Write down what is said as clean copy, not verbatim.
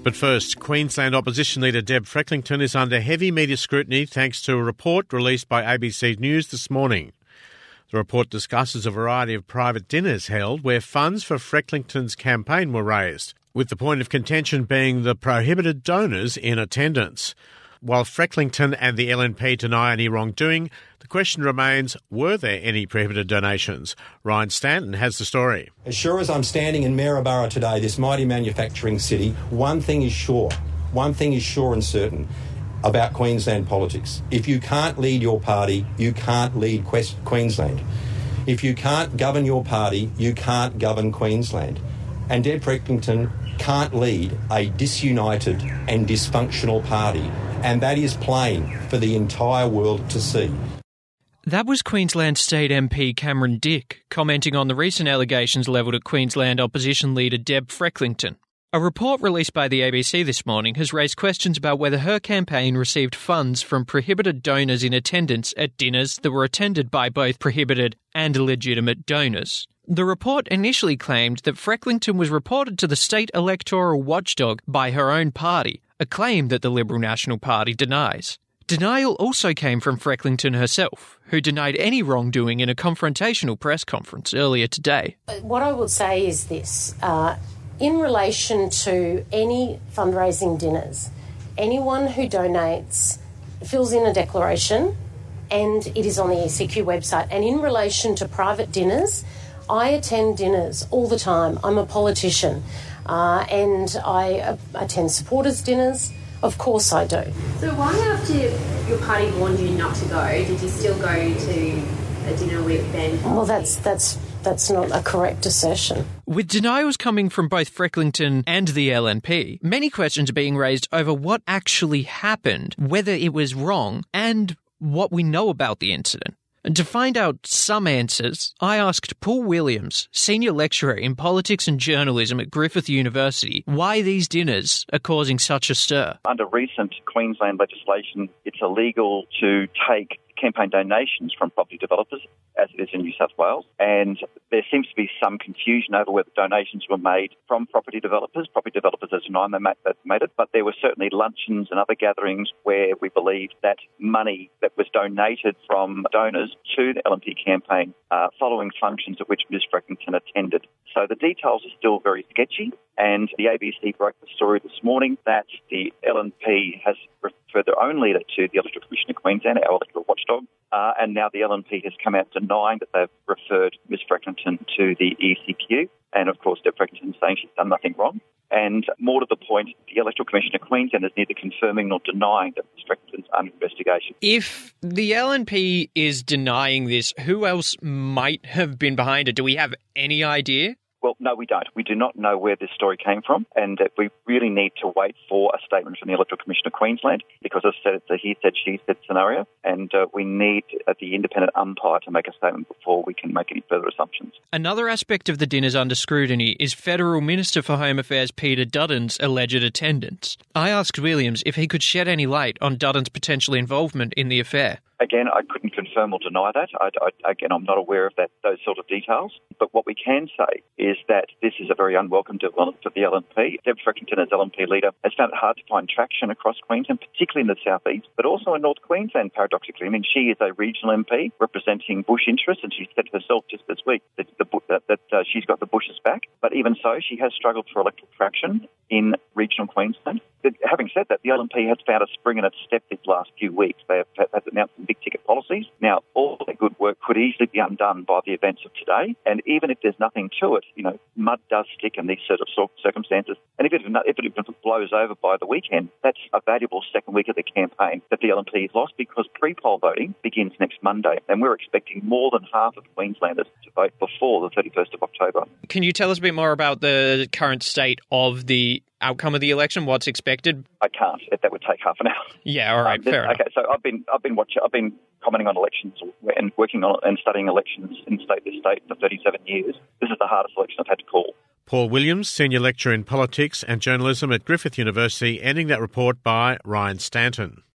But first, Queensland opposition leader Deb Frecklington is under heavy media scrutiny thanks to a report released by ABC News this morning. The report discusses a variety of private dinners held where funds for Frecklington's campaign were raised, with the point of contention being the prohibited donors in attendance. While Frecklington and the LNP deny any wrongdoing, the question remains, were there any prohibited donations? Ryan Stanton has the story. As sure as I'm standing in Maryborough today, this mighty manufacturing city, one thing is sure and certain about Queensland politics. If you can't lead your party, you can't lead Queensland. If you can't govern your party, you can't govern Queensland. And Deb Frecklington can't lead a disunited and dysfunctional party. And that is plain for the entire world to see. That was Queensland State MP Cameron Dick commenting on the recent allegations levelled at Queensland opposition leader Deb Frecklington. A report released by the ABC this morning has raised questions about whether her campaign received funds from prohibited donors in attendance at dinners that were attended by both prohibited and legitimate donors. The report initially claimed that Frecklington was reported to the state electoral watchdog by her own party, a claim that the Liberal National Party denies. Denial also came from Frecklington herself, who denied any wrongdoing in a confrontational press conference earlier today. What I would say is this. In relation to any fundraising dinners, anyone who donates fills in a declaration and it is on the ECQ website. And in relation to private dinners, I attend dinners all the time. I'm a politician and I attend supporters' dinners. Of course I do. So why, after your party warned you not to go, did you still go to a dinner with Ben? Well, that's not a correct assertion. With denials coming from both Frecklington and the LNP, many questions are being raised over what actually happened, whether it was wrong, and what we know about the incident. And to find out some answers, I asked Paul Williams, Senior Lecturer in Politics and Journalism at Griffith University, why these dinners are causing such a stir. Under recent Queensland legislation, it's illegal to take campaign donations from property developers, as it is in New South Wales, and there seems to be some confusion over whether donations were made from property developers. Property developers are denying they made it, but there were certainly luncheons and other gatherings where we believed that money that was donated from donors to the LNP campaign following functions of which Ms Frecklington attended. So the details are still very sketchy, and the ABC broke the story this morning that the LNP has referred their own leader to the Electoral Commission of Queensland, our electoral watchdog, and now the LNP has come out denying that they've referred Ms Frecklington to the ECQ. And of course, Deb Frecklington saying she's done nothing wrong. And more to the point, the Electoral Commission of Queensland is neither confirming nor denying that Ms Frecklington's under investigation. If the LNP is denying this, who else might have been behind it? Do we have any idea? Well, no, we don't. We do not know where this story came from, and we really need to wait for a statement from the Electoral Commission of Queensland because, as I said, it's a he said, she said scenario, and we need the independent umpire to make a statement before we can make any further assumptions. Another aspect of the dinners under scrutiny is Federal Minister for Home Affairs Peter Dutton's alleged attendance. I asked Williams if he could shed any light on Dutton's potential involvement in the affair. Again, I couldn't confirm or deny that. I'm not aware of those sort of details. But what we can say is that this is a very unwelcome development for the LNP. Deb Frecklington, as LNP leader, has found it hard to find traction across Queensland, particularly in the southeast, but also in North Queensland, paradoxically. I mean, she is a regional MP representing Bush interests, and she said herself just this week that she's got the Bushes back. But even so, she has struggled for electoral traction in regional Queensland. But having said that, the LNP has found a spring in its step these last few weeks. They have announced some big-ticket policies. Now, all their good work could easily be undone by the events of today. And even if there's nothing to it, mud does stick in these sort of circumstances. And if it blows over by the weekend, that's a valuable second week of the campaign that the LNP has lost because pre-poll voting begins next Monday. And we're expecting more than half of Queenslanders to vote before the 31st of October. Can you tell us a bit more about the current state of the outcome of the election? What's expected? I can't. That would take half an hour. Yeah, all right, fair enough. Okay, so I've been commenting on elections and working on and studying elections in this state for 37 years. This is the hardest election I've had to call. Paul Williams, Senior Lecturer in Politics and Journalism at Griffith University, ending that report by Ryan Stanton.